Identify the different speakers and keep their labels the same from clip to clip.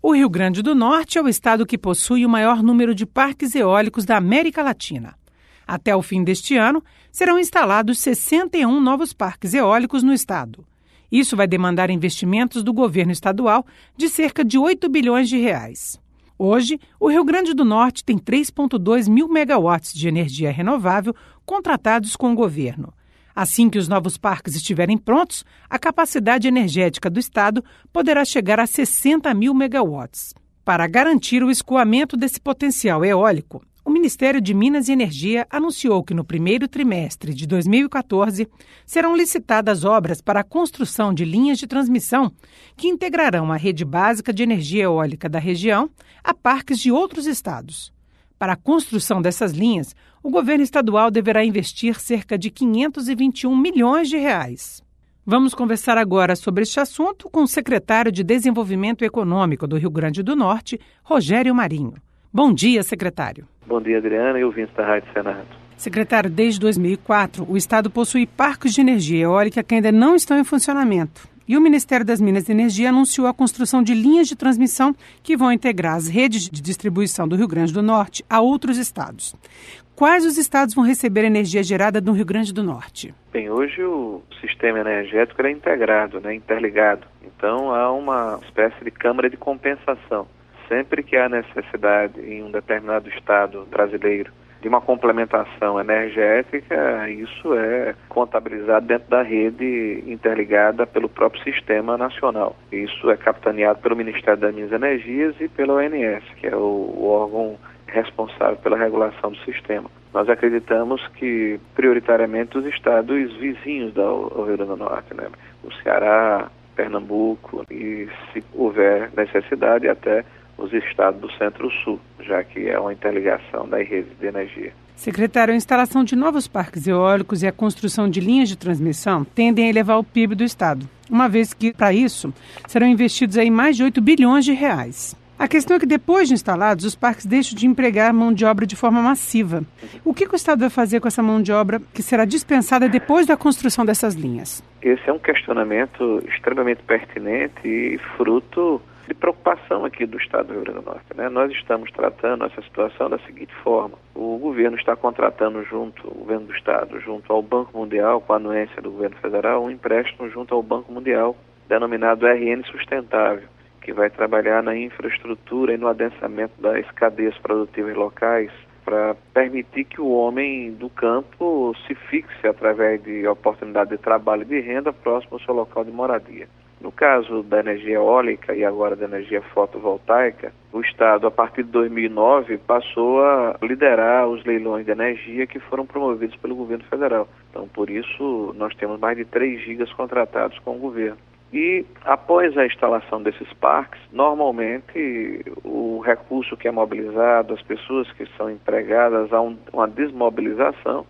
Speaker 1: O Rio Grande do Norte é o estado que possui o maior número de parques eólicos da América Latina. Até o fim deste ano, serão instalados 61 novos parques eólicos no estado. Isso vai demandar investimentos do governo estadual de cerca de 8 bilhões de reais. Hoje, o Rio Grande do Norte tem 3,2 mil megawatts de energia renovável contratados com o governo. Assim que os novos parques estiverem prontos, a capacidade energética do estado poderá chegar a 60 mil megawatts. Para garantir o escoamento desse potencial eólico, o Ministério de Minas e Energia anunciou que no primeiro trimestre de 2014 serão licitadas obras para a construção de linhas de transmissão que integrarão a rede básica de energia eólica da região a parques de outros estados. Para a construção dessas linhas, o governo estadual deverá investir cerca de 521 milhões de reais. Vamos conversar agora sobre este assunto com o secretário de Desenvolvimento Econômico do Rio Grande do Norte, Rogério Marinho. Bom dia, secretário.
Speaker 2: Bom dia, Adriana e ouvintes da Rádio Senado.
Speaker 1: Secretário, desde 2004, o estado possui parques de energia eólica que ainda não estão em funcionamento. E o Ministério das Minas e Energia anunciou a construção de linhas de transmissão que vão integrar as redes de distribuição do Rio Grande do Norte a outros estados. Quais os estados vão receber energia gerada no Rio Grande do Norte?
Speaker 2: Bem, hoje o sistema energético é integrado, interligado. Então há uma espécie de câmara de compensação. Sempre que há necessidade em um determinado estado brasileiro de uma complementação energética, isso é contabilizado dentro da rede interligada pelo próprio Sistema Nacional. Isso é capitaneado pelo Ministério das Minas e Energias e pela ONS, que é o órgão responsável pela regulação do sistema. Nós acreditamos que, prioritariamente, os estados vizinhos ao Rio Grande do Norte, o Ceará, Pernambuco e, se houver necessidade, até os estados do Centro-Sul, já que é uma interligação das redes de energia.
Speaker 1: Secretário, a instalação de novos parques eólicos e a construção de linhas de transmissão tendem a elevar o PIB do estado, uma vez que, para isso, serão investidos aí mais de 8 bilhões de reais. A questão é que, depois de instalados, os parques deixam de empregar mão de obra de forma massiva. O que o estado vai fazer com essa mão de obra que será dispensada depois da construção dessas linhas?
Speaker 2: Esse é um questionamento extremamente pertinente e fruto de preocupação aqui do estado do Rio Grande do Norte. Nós estamos tratando essa situação da seguinte forma: o governo está contratando o governo do estado, junto ao Banco Mundial, com a anuência do governo federal, um empréstimo junto ao Banco Mundial, denominado RN Sustentável, que vai trabalhar na infraestrutura e no adensamento das cadeias produtivas locais para permitir que o homem do campo se fixe através de oportunidade de trabalho e de renda próximo ao seu local de moradia. No caso da energia eólica e agora da energia fotovoltaica, o Estado, a partir de 2009, passou a liderar os leilões de energia que foram promovidos pelo governo federal. Então, por isso, nós temos mais de 3 gigas contratados com o governo. E, após a instalação desses parques, normalmente o recurso que é mobilizado, as pessoas que são empregadas, há uma desmobilização,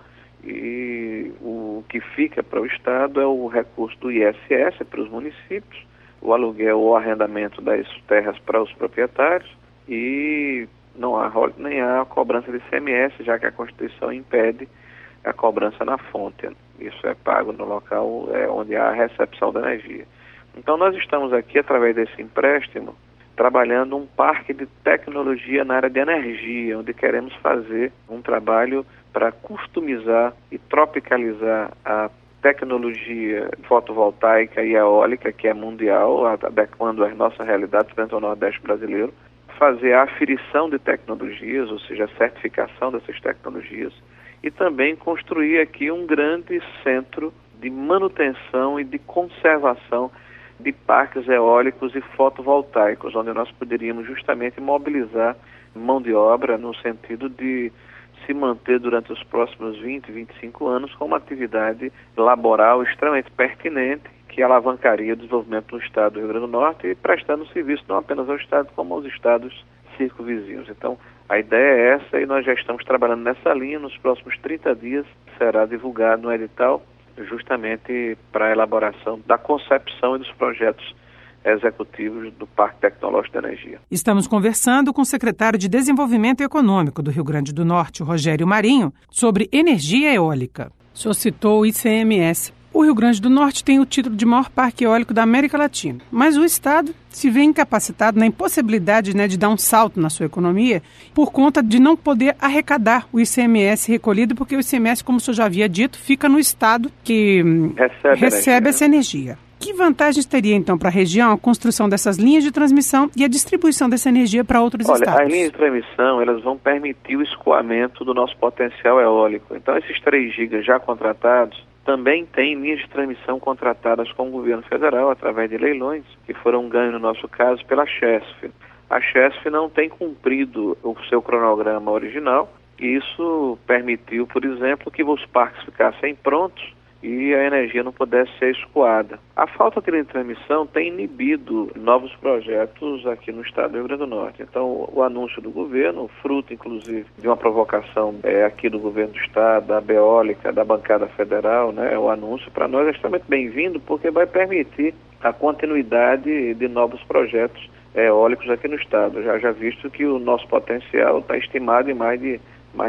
Speaker 2: e o que fica para o Estado é o recurso do ISS para os municípios, o aluguel ou arrendamento das terras para os proprietários, e não há nem há cobrança de ICMS, já que a Constituição impede a cobrança na fonte. Isso é pago no local onde há a recepção da energia. Então nós estamos aqui, através desse empréstimo, trabalhando um parque de tecnologia na área de energia, onde queremos fazer um trabalho para customizar e tropicalizar a tecnologia fotovoltaica e eólica, que é mundial, adequando às nossas realidades dentro do Nordeste brasileiro, fazer a aferição de tecnologias, ou seja, a certificação dessas tecnologias, e também construir aqui um grande centro de manutenção e de conservação de parques eólicos e fotovoltaicos, onde nós poderíamos justamente mobilizar mão de obra no sentido de se manter durante os próximos 20, 25 anos com uma atividade laboral extremamente pertinente que alavancaria o desenvolvimento do estado do Rio Grande do Norte e prestando serviço não apenas ao estado, como aos estados circunvizinhos. Então, a ideia é essa e nós já estamos trabalhando nessa linha. Nos próximos 30 dias será divulgado um edital justamente para a elaboração da concepção e dos projetos executivos do Parque Tecnológico de Energia.
Speaker 1: Estamos conversando com o secretário de Desenvolvimento Econômico do Rio Grande do Norte, Rogério Marinho, sobre energia eólica. O senhor citou o ICMS. O Rio Grande do Norte tem o título de maior parque eólico da América Latina, mas o estado se vê incapacitado na impossibilidade, de dar um salto na sua economia por conta de não poder arrecadar o ICMS recolhido, porque o ICMS, como o senhor já havia dito, fica no estado que recebe essa energia. Que vantagens teria, então, para a região a construção dessas linhas de transmissão e a distribuição dessa energia para outros estados?
Speaker 2: As linhas de transmissão, elas vão permitir o escoamento do nosso potencial eólico. Então, esses 3 gigas já contratados também têm linhas de transmissão contratadas com o governo federal através de leilões, que foram ganhos, no nosso caso, pela Chesf. A Chesf não tem cumprido o seu cronograma original e isso permitiu, por exemplo, que os parques ficassem prontos e a energia não pudesse ser escoada. A falta de linha de transmissão tem inibido novos projetos aqui no estado do Rio Grande do Norte. Então, o anúncio do governo, fruto, inclusive, de uma provocação aqui do governo do estado, da Beólica, da bancada federal, o anúncio para nós é extremamente bem-vindo, porque vai permitir a continuidade de novos projetos eólicos aqui no estado. Já visto que o nosso potencial está estimado em mais de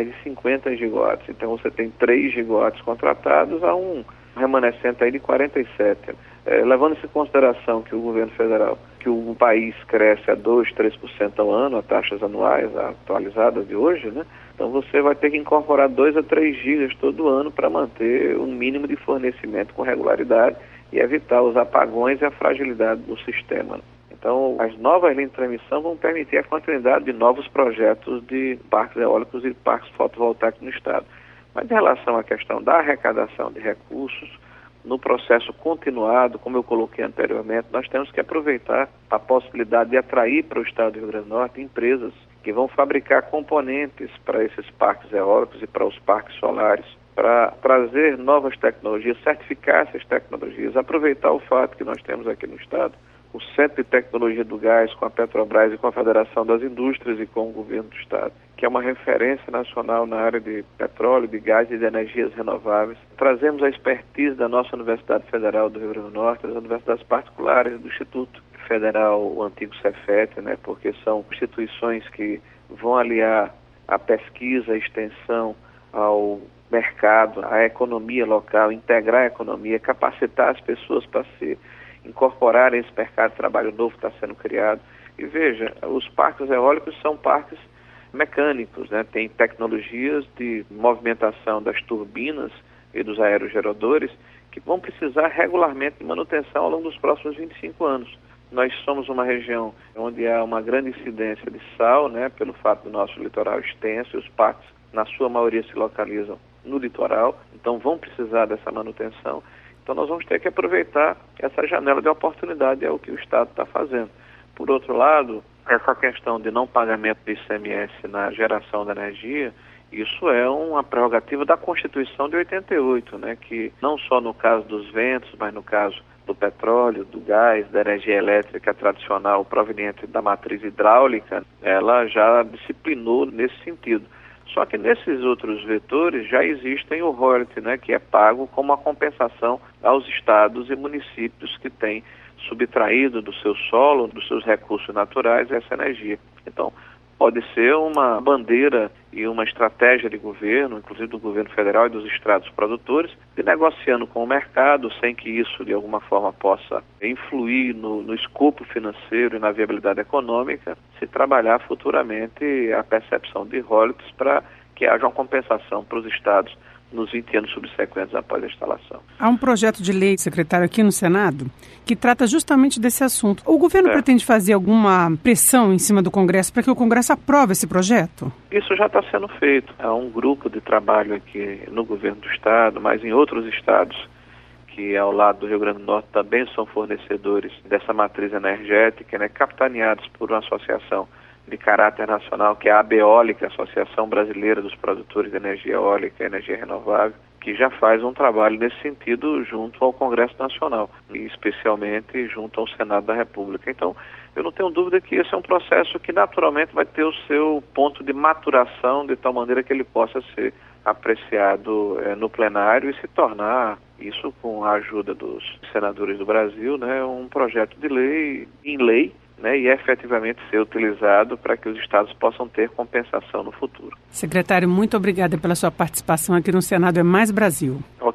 Speaker 2: 50 gigawatts. Então você tem 3 gigawatts contratados a um remanescente aí de 47. Levando-se em consideração que o governo federal, que o país cresce a 2%, 3% ao ano, a taxas anuais atualizadas de hoje, então você vai ter que incorporar 2 a 3 gigas todo ano para manter um mínimo de fornecimento com regularidade e evitar os apagões e a fragilidade do sistema. Então, as novas linhas de transmissão vão permitir a continuidade de novos projetos de parques eólicos e parques fotovoltaicos no estado. Mas em relação à questão da arrecadação de recursos, no processo continuado, como eu coloquei anteriormente, nós temos que aproveitar a possibilidade de atrair para o estado do Rio Grande do Norte empresas que vão fabricar componentes para esses parques eólicos e para os parques solares, para trazer novas tecnologias, certificar essas tecnologias, aproveitar o fato que nós temos aqui no estado o Centro de Tecnologia do Gás com a Petrobras e com a Federação das Indústrias e com o governo do estado, que é uma referência nacional na área de petróleo, de gás e de energias renováveis. Trazemos a expertise da nossa Universidade Federal do Rio Grande do Norte, das universidades particulares do Instituto Federal, o antigo Cefet, porque são instituições que vão aliar a pesquisa, a extensão ao mercado, à economia local, integrar a economia, capacitar as pessoas para se incorporarem esse mercado de trabalho novo que está sendo criado. E veja, os parques eólicos são parques mecânicos, tem tecnologias de movimentação das turbinas e dos aerogeradores que vão precisar regularmente de manutenção ao longo dos próximos 25 anos. Nós somos uma região onde há uma grande incidência de sal, pelo fato do nosso litoral extenso, e os parques, na sua maioria, se localizam no litoral, então vão precisar dessa manutenção. Então nós vamos ter que aproveitar essa janela de oportunidade, é o que o Estado está fazendo. Por outro lado, essa questão de não pagamento do ICMS na geração da energia, isso é uma prerrogativa da Constituição de 88, que não só no caso dos ventos, mas no caso do petróleo, do gás, da energia elétrica tradicional proveniente da matriz hidráulica, ela já disciplinou nesse sentido. Só que nesses outros vetores já existem o royalty, que é pago como uma compensação aos estados e municípios que têm subtraído do seu solo, dos seus recursos naturais, essa energia. Então, pode ser uma bandeira e uma estratégia de governo, inclusive do governo federal e dos estados produtores, de negociando com o mercado, sem que isso de alguma forma possa influir no escopo financeiro e na viabilidade econômica, se trabalhar futuramente a percepção de royalties para que haja uma compensação para os estados nos 20 anos subsequentes após a instalação.
Speaker 1: Há um projeto de lei, secretário, aqui no Senado, que trata justamente desse assunto. O governo pretende fazer alguma pressão em cima do Congresso para que o Congresso aprove esse projeto?
Speaker 2: Isso já está sendo feito. Há um grupo de trabalho aqui no governo do estado, mas em outros estados que ao lado do Rio Grande do Norte também são fornecedores dessa matriz energética, capitaneados por uma associação de caráter nacional, que é a Beólica, Associação Brasileira dos Produtores de Energia Eólica e Energia Renovável, que já faz um trabalho nesse sentido junto ao Congresso Nacional, e especialmente junto ao Senado da República. Então, eu não tenho dúvida que esse é um processo que naturalmente vai ter o seu ponto de maturação, de tal maneira que ele possa ser apreciado no plenário e se tornar, isso com a ajuda dos senadores do Brasil, um projeto de lei em lei, e efetivamente ser utilizado para que os estados possam ter compensação no futuro.
Speaker 1: Secretário, muito obrigada pela sua participação aqui no Senado É Mais Brasil.
Speaker 2: Ok.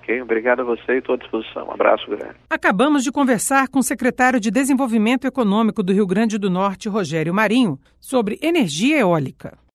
Speaker 2: Ok? Obrigado a você e estou à disposição. Um abraço grande.
Speaker 1: Acabamos de conversar com o secretário de Desenvolvimento Econômico do Rio Grande do Norte, Rogério Marinho, sobre energia eólica.